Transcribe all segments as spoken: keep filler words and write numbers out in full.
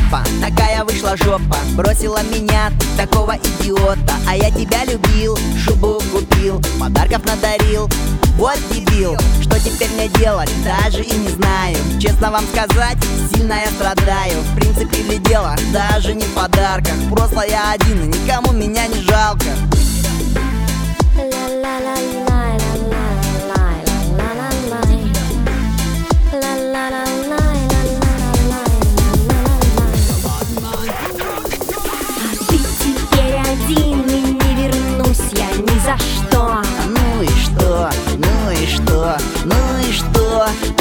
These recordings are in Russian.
опа, такая вышла жопа. Бросила меня, ты такого идиота. А я тебя любил, шубу купил, подарков надарил. Вот дебил, что теперь мне делать, даже и не знаю. Честно вам сказать, сильно я страдаю. В принципе ли дело, даже не в подарках. Просто я один, и никому меня не жалко. Ну и что, ну и что, ну и что?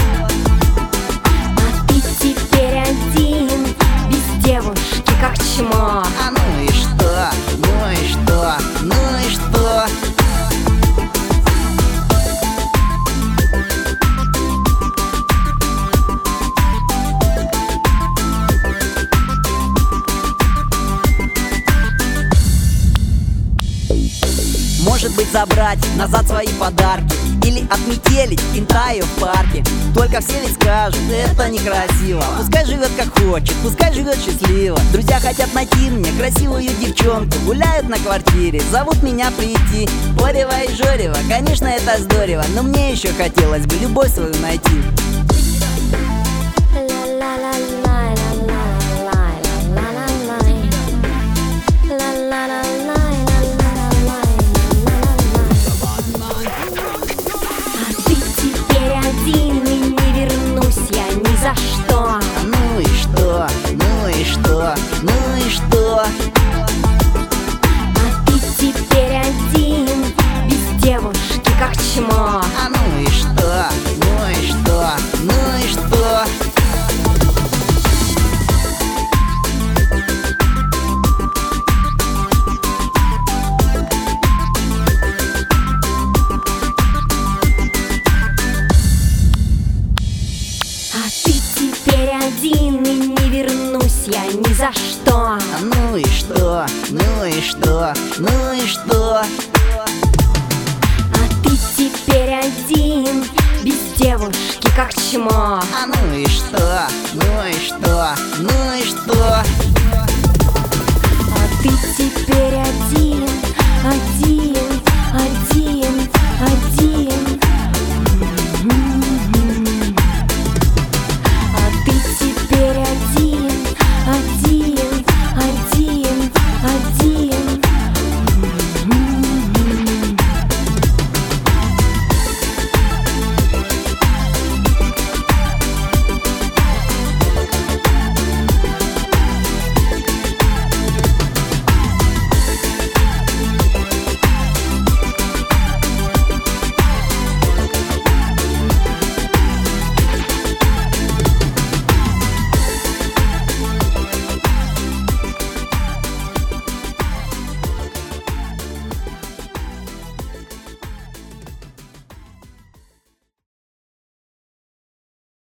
А ты теперь один, без девушки, как чмо. А ну и что, ну и что, ну и что? Может быть, забрать назад свои подарки или отметелить пинтаю в парке. Только все ведь скажут, это некрасиво. Пускай живет как хочет, пускай живет счастливо. Друзья хотят найти мне красивую девчонку. Гуляют на квартире, зовут меня прийти. Порева и жорева, конечно, это здорово. Но мне еще хотелось бы любовь свою найти. Что? Ну и что, ну и что, ну и что? А ты теперь один, без девушки, как чмо. А ну и что, ну и что, ну и что? Один и не вернусь я ни за что. Ну и что, ну и что, ну и что? А ты теперь один, без девушки, как чмо. А ну и что?